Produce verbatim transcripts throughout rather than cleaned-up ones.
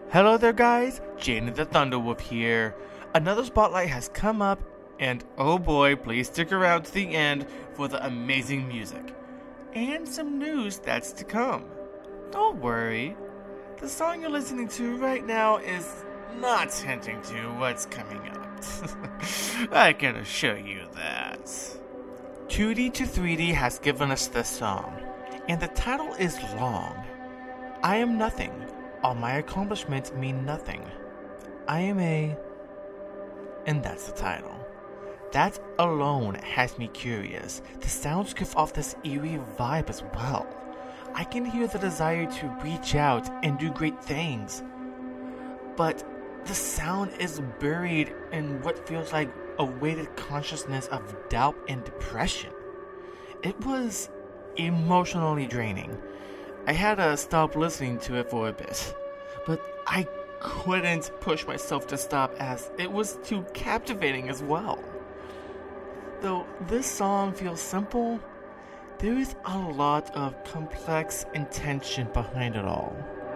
Hello there guys, Jaden the Thunderwolf here. Another spotlight has come up, and oh boy, please stick around to the end for the amazing music. And some news that's to come. Don't worry, the song you're listening to right now is not hinting to what's coming up. I can assure you that. two D to three D has given us this song, and the title is long. I am nothing. All my accomplishments mean nothing. I am a... And that's the title. That alone has me curious. The sounds give off this eerie vibe as well. I can hear the desire to reach out and do great things. But the sound is buried in what feels like a weighted consciousness of doubt and depression. It was emotionally draining. I had to stop listening to it for a bit, but I couldn't push myself to stop as it was too captivating as well. Though this song feels simple, there is a lot of complex intention behind it all.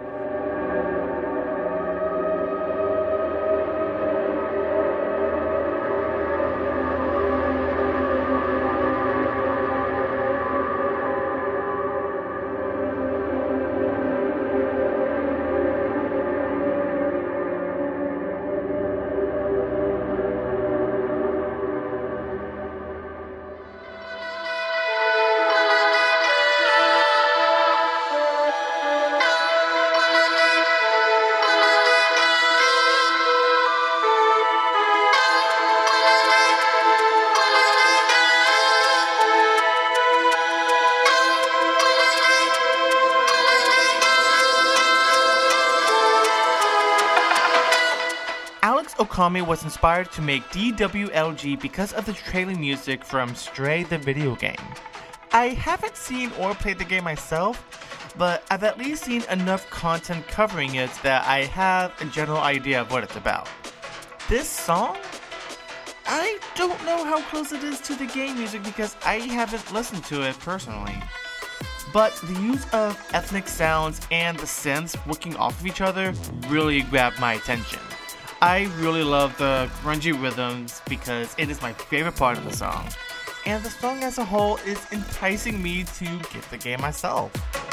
Alex Okami was inspired to make D W L G because of the trailing music from Stray the video game. I haven't seen or played the game myself, but I've at least seen enough content covering it that I have a general idea of what it's about. This song? I don't know how close it is to the game music because I haven't listened to it personally. But the use of ethnic sounds and the synths working off of each other really grabbed my attention. I really love the grungy rhythms because it is my favorite part of the song, and the song as a whole is enticing me to get the game myself.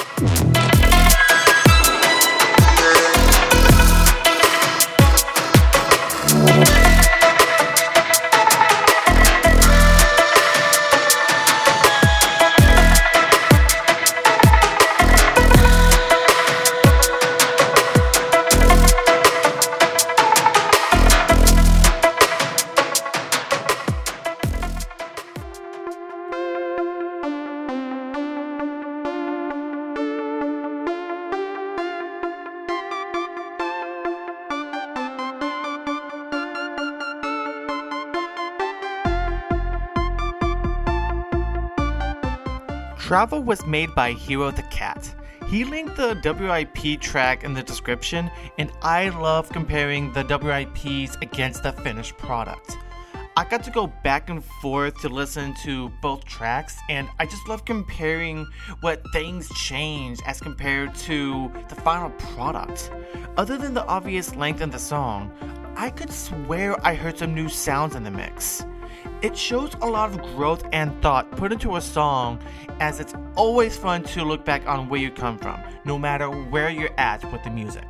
Travel was made by Hero the Cat. He linked the W I P track in the description, and I love comparing the W I Ps against the finished product. I got to go back and forth to listen to both tracks, and I just love comparing what things change as compared to the final product. Other than the obvious length in the song, I could swear I heard some new sounds in the mix. It shows a lot of growth and thought put into a song, as it's always fun to look back on where you come from, no matter where you're at with the music.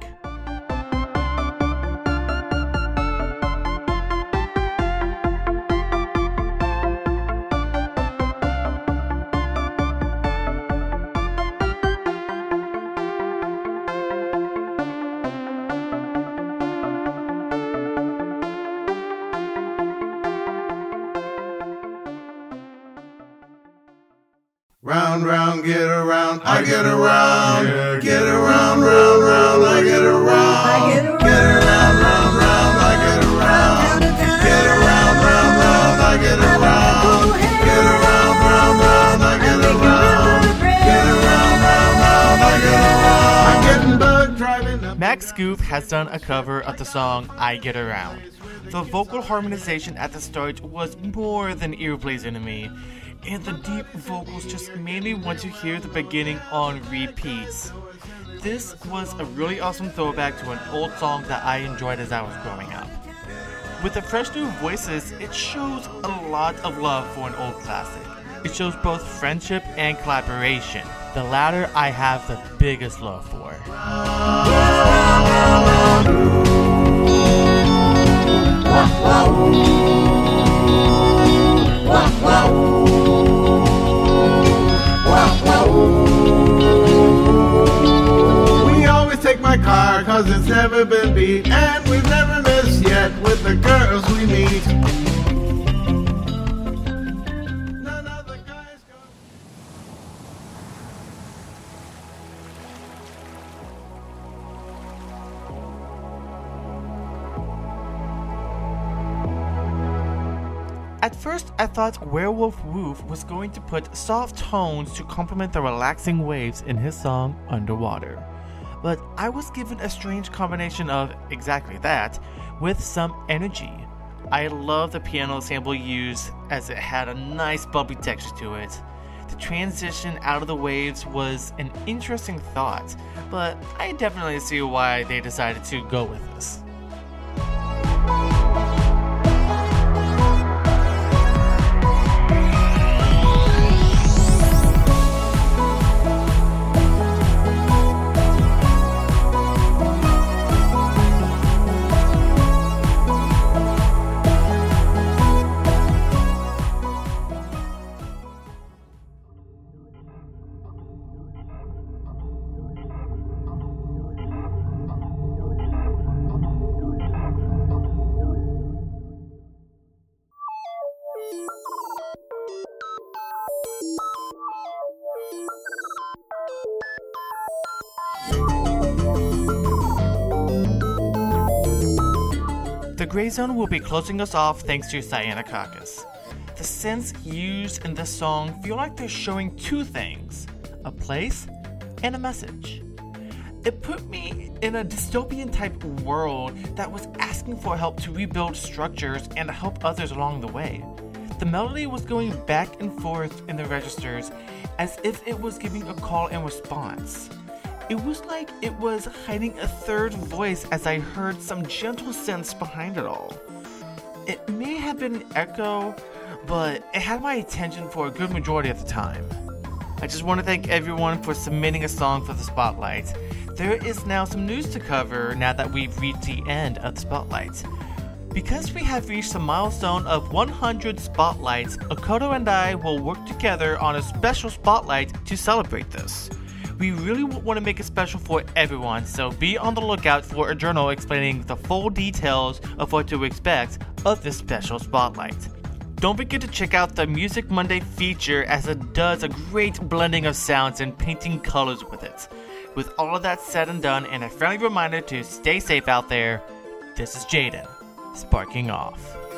Round, round, get around, I get around, yeah, get around, round, round, I get around, I get around, get around, round, round, I get around, get around, round, round, I get around, get around, round, round, I get around, get around, round, round, I get around. I'm getting bug driving up. Max Goof has done a cover of the song I Get Around. The vocal harmonization at the start was more than ear-pleasing to me, and the deep vocals just made me want to hear the beginning on repeats. This was a really awesome throwback to an old song that I enjoyed as I was growing up. With the fresh new voices, it shows a lot of love for an old classic. It shows both friendship and collaboration. The latter I have the biggest love for. We always take my car cause it's never been beat, and we've never missed yet with the girls we meet. None of the guys go. At first, I thought Werewolf Woof was going to put soft tones to complement the relaxing waves in his song Underwater. But I was given a strange combination of exactly that, with some energy. I love the piano sample used as it had a nice bumpy texture to it. The transition out of the waves was an interesting thought, but I definitely see why they decided to go with this. The Gray Zone will be closing us off thanks to Cyanocaucus. The synths used in this song feel like they're showing two things, a place and a message. It put me in a dystopian type world that was asking for help to rebuild structures and to help others along the way. The melody was going back and forth in the registers as if it was giving a call and response. It was like it was hiding a third voice as I heard some gentle synths behind it all. It may have been an echo, but it had my attention for a good majority of the time. I just want to thank everyone for submitting a song for the Spotlight. There is now some news to cover now that we've reached the end of the Spotlight. Because we have reached the milestone of one hundred Spotlights, Akoto and I will work together on a special Spotlight to celebrate this. We really want to make it special for everyone, so be on the lookout for a journal explaining the full details of what to expect of this special Spotlight. Don't forget to check out the Music Monday feature as it does a great blending of sounds and painting colors with it. With all of that said and done, and a friendly reminder to stay safe out there, this is Jaden, sparking off.